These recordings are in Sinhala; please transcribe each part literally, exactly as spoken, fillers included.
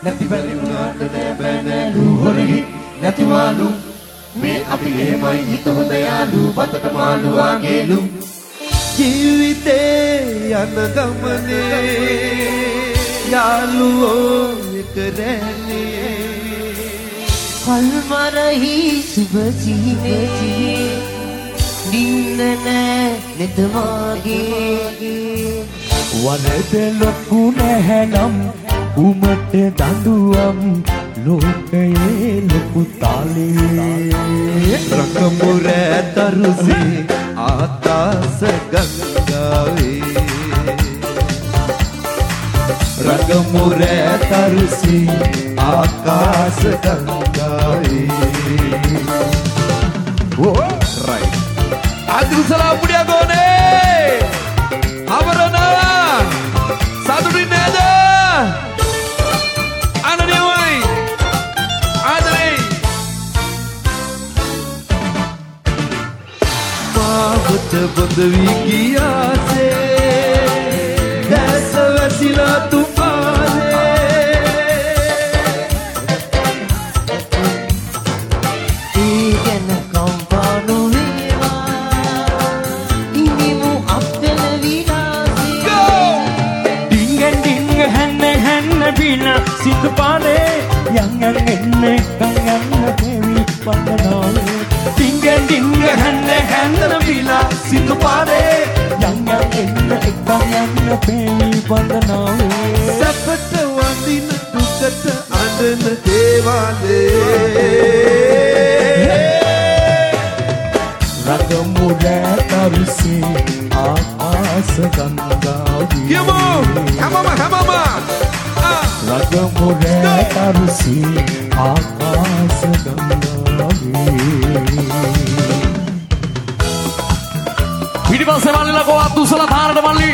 නැති බැරි වුණාට නෑ බෑ නෑලු හොරහි නැතිවාලු මේ අපි එහෙමයි හිත හොඳ යාලු බතට මාළු වාගේලු ජීවිතේ යන ගමනේ යාළුවෝ එක රැනේ කල්මරහි සුබ ජීවිතේ නින්න නෑ නෙතමාගේ වනද ලොකු නැහැනම් උමට දඬුවම් ලෝකයේ ලොකු තාලේ රකමුර තරුසේ ආකාශ ගංගාවේ රකමුර තරුසේ ආකාශ ගංගාවේ oh right අදුසලා පුඩියා ගෝනේ අවරණ සතුටින් නේද අනනියයි ආදරේ මාවත බඳ වී ගියාසේ දැස වැසිලා තුපාලේ ඊගෙන කම්පානු වේවා ඉනිමු අප්පෙල විනාසේ ඩිංගෙන් ඩිංග හැන්න හැන්න බින සිදු පානේ යංගන් එන්න එකන් යන්න දෙවි වන්දනාවේ ඩිංගෙන් ඩිංග හැන්න හැන්න බින සිදු පානේ යංගන් එන්න එකන් යන්න දෙවි වන්දනාවේ සපට වඳින දුකට අඬන දේවාලේ රගමුර තරුසේ ආකාශ ගංගාවේ යමු හැමම හැමම රගමුර තරුසේ ආකාශ ගංගාවේ පිටිපස්සේ මල්ලිලා කෝ අතුසලා තාරට මල්ලි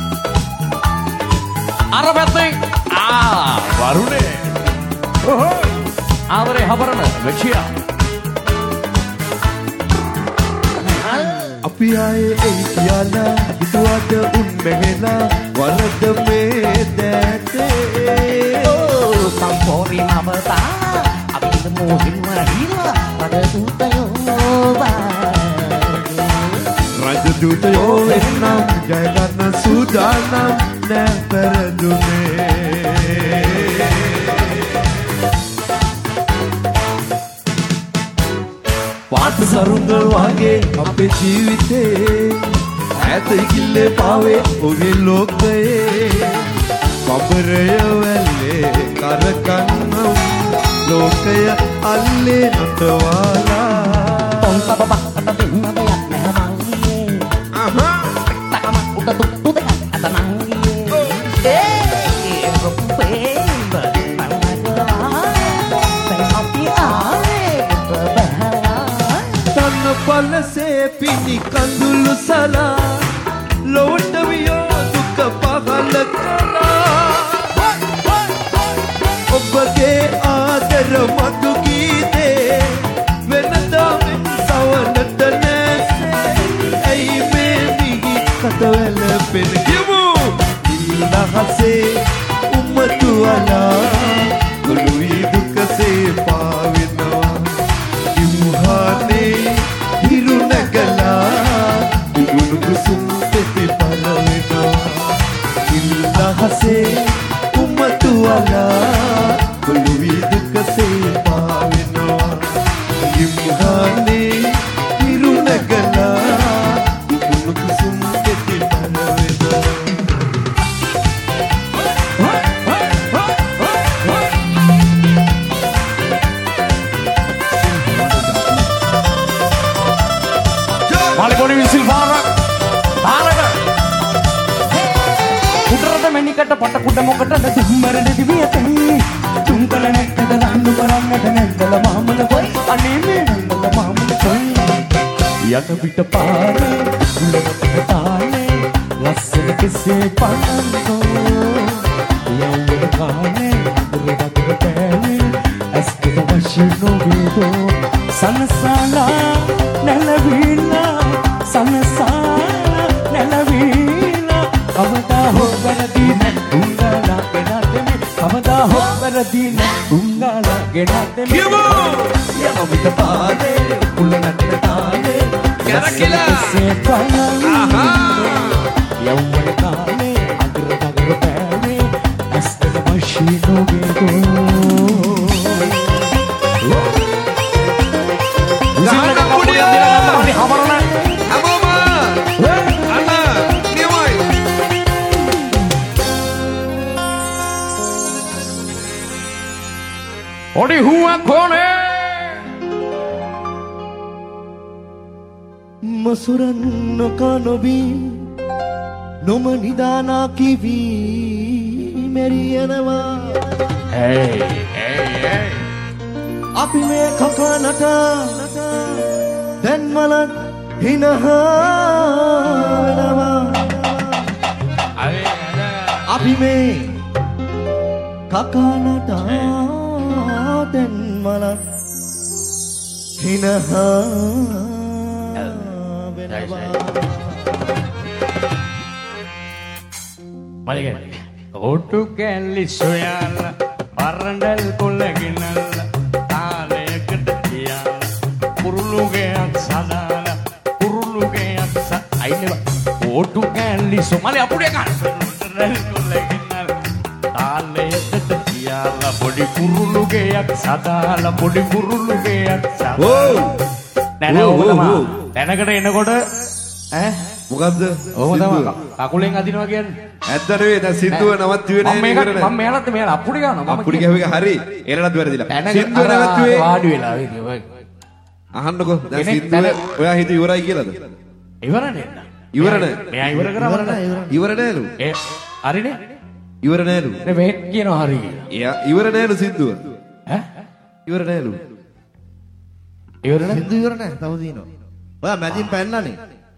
අර පැත්තේ ආ වරුනේ ඔහො ආවරේ හබරන වෙච්චියා අපි ආයේ එයි කියලා හිතුවට උන් මෙහෙලා වරද මේ දැතේ ඕ කම්පෝරි නමතා අපි මොහින් වහිලා රද සුතයෝ රජ දූතයෝ වෙන්නම් ජය ගන්න සූදානම් නෑ පෙරදුනේ පාට සරුංගල් වගේ අපේ ජීවිතේ ඈත ඉකිල්ලේ පාවේ ඔගේ ලෝකයේ කබරය වැල්ලේ කරකන්නම් ලෝකය අල්ලේ නටවාලා පොන්ත බබ අත දෙන්න දෙයක් නැහැ මංගියේ අහා තකම උඩ තුට්ටු දෙක අත නංගියේ ඒ රොප්පේ බංගලා තේ අපි ආවේ බබහලා තන පලසේ පිණි කඳුළු සලා ලොවට වියෝ දුක පහල කලා ඔබගේ ආදර මතු ගීතේ වෙනදා මෙන් සවනට නැසේ ඇයි මේ මිහි කටවැල පෙන කියමු ඉල්ලහසේ උම්මතු අලා ගොළුයි දුකසේ පාවෙනවා ඉමුහානේ හිරු නැගලා ඉගුණු කුසුම් පෙති පලවෙනවා ඉල්ලහසේ උම්මතු අලා ගොළුයි දුකසේ පාවෙනවා ඉමුහානේ හිරු නැගලා ඉගුණු කුසුම් පෙති පලවෙනවා මාලිකෝනි විසිල් පාරක් තාලක උඩරට මෙනිකට පට කුඩ මොකටද දුම්බරට දිවියතේ තුන්කල නැත්තද දඬු කරන්නට නැන්දල මාමල කොයි අනේ මේ නැන්දල මාමල කොයි යට පිට පාරේ උලකට තාලේ ලස්සන කෙසේ පන්නෝ යවුන කානේ උරකට පෑනේ ඇස්කත වශී නොවේදෝ සනසලා නැලවිලා සනසලා නැලවිලා කවදා හොබරදී උංගලා පෙනතෙමි කවදා හොබරදී දින උංගලගේ නැතෙම යමිත පාදේ කුල නැටන තාලේ කැරකිලා ආහා යවුන කාලේ අගර නගර පෑවේ ඇස්තක මෂීනෝගේ ගෝ ගහන්න පුඩියෝ හමරන හැමෝම අන්න නියමයි ඔඩි හුවක් කොනේ මසුරන් නොකනොබී නොම නිදානා කිවී මෙරියනවා hey hey hey අපි මේ කකනට දැන් මලක් හිනහා වෙනවා අපි මේ කකනට දැන් මලක් හිනහා මලික ඔටු කැලි සොයලා පරණල් කොල්ලගෙනල්ලා තාලයකට තියාලා කුරුළුගයක් සදාලා කුරුළුගයක් ස අයිනේ ඔටු කැලි සොමලි අපුඩේ ගන්න පරණල් කොල්ලගෙනල්ලා තාලයකට තියාලා පොඩි කුරුළුගයක් සදාලා පොඩි කුරුළුගයක් සදාලා නෑ නෑ ඔබ තමයි දැනකට එනකොට ඈ මොකද්ද ඔහොම තමයි කකුලෙන් අදිනවා කියන්නේ ඇත්ත නෙවෙයි දැන් සින්දුව නවත්තුවේ නෑ මම මේක මම මෙයාලත් මෙයාලා අපුඩි ගන්නවා මම අපුඩි ගැහුව එක හරි එලනත් වැරදිලා සින්දුව නවත්තුවේ වාඩි වෙලා වේදී අහන්නකෝ දැන් සින්දුව ඔයා හිතුව ඉවරයි කියලාද ඉවර නේද ඉවර නෑ මෙයා ඉවර කරා බලන්න ඉවර නෑලු ඒ හරිනේ ඉවර නෑලු නේ මේ කියනවා හරි කියලා එයා ඉවර නෑලු සින්දුව ඈ ඉවර නෑලු ඉවර නෑ සින්දුව ඉවර නෑ තව දිනවා ඔයා මැදින් පැන්නනේ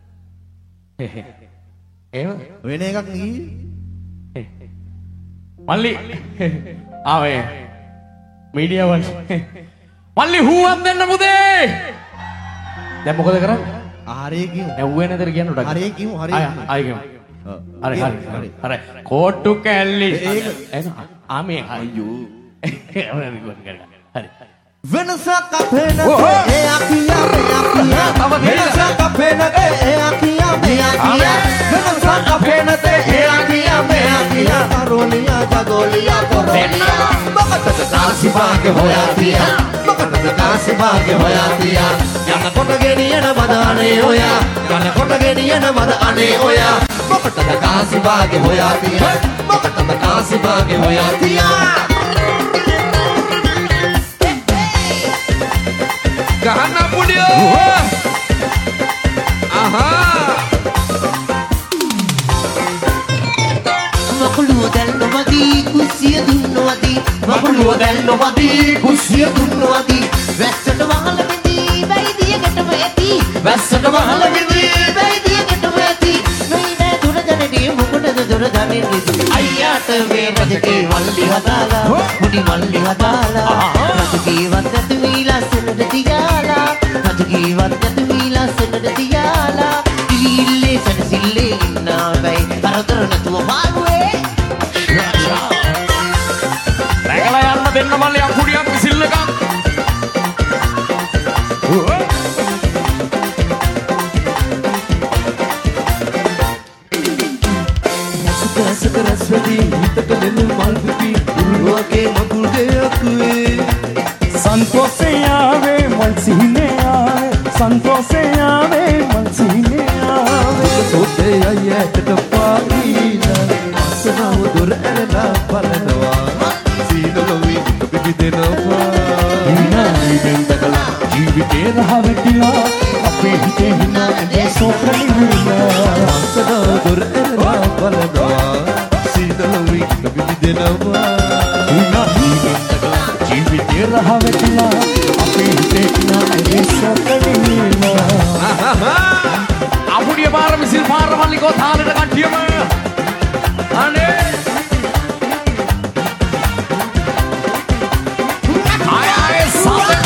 එහෙම වෙන එකක් නෙගී මල්ලි ආවේ මීඩියා වල මල්ලි හුවක් දෙන්න පුතේ දැන් මොකද කරන්නේ හරිය කියමු ඇව්වේ නැතර කියන්න උඩ හරිය කියමු හරිය ආය ආය කියමු හරි හරි හරි හරි කෝට්ටු කැල්ලි එන ආමේ අයියෝ හරි වෙනසක් අපේ නැතේ ඒ අකියා මේ අකියා වෙනසක් අපේ නැතේ ඒ අකියා මේ අකියා වෙනසක් අපේ නැතේ ඒ අකියා මේ අකියා කරෝලියා ජගෝලියා කරෝලියා මොකටද කාසි භාග්‍ය හොයා තියා මොකටද කාසි භාග්‍ය හොයා තියා යන කොට ගෙනියන මද අනේ ඔයා යන කොට ගෙනියන මද අනේ ඔයා මොකටද කාසි භාග්‍ය හොයා තියා මොකටද කාසි භාග්‍ය හොයා තියා ගහන්න පුඩියෝ ආහා මකුළුව දැල් නොවදී කුස්සිය දුන්නවදී මකුළුව දැල් නොවදී කුස්සිය දුන්නවදී වැස්සට වහල බිඳී බැයිදියකටම ඇති වැස්සට වහල බිඳී බැයිදියකටම ඇති නොයිනෑ දුර ජනදී මොකටද දුර ජනදී අයියාට මේ රජකේ මල්ලි හදාලා මුඩි මල්ලි හදාලා රජකේ වත්තට මීලා සෙනට තියාලා රජකේ වත්තට මීලා සෙනට තියාලා ඉල්ලේ සනසිල්ලේ ඉන්නා බයි කරදර නැතුව මාරුවේ රැකලා යන්න දෙන්න මල්ලි අපුඩියක් විසිල් එකක් සුකසක රසවදී හිතට දෙනු මල් පිපි උරුවගේ මගුල් දෙයක් වේ संतोषे आवे मन सीने आवे संतोषे आवे मन सीने आवे සෝතේ අයයට පාරීලා අසනව දොර ඇරලා බලනවා සීනලොවි පිපි දෙනවා හිනායි බෙන්දකලා ජීවිතේ රහ වැටිලා අපේ හිතේ හිනා ඇඳේ සෝකලි විලා අසනව දොර ඇරලා බලනවා සීනලොවි පිපි දෙනවා හිනායි බෙන්දකලා ජීවිතේ රහ වැටිලා අපේ හිතේ හිනා ඇඳේ සෝකලි විලා අපුඩිය පාර මිසිල් පාර මල්ලිකෝ තාලෙට කට්ටියම අනේ ආය ආය සාදක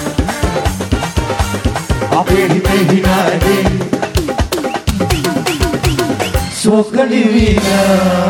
අපේ හිතේ හිනා ඇඳේ ශෝක නිවිලා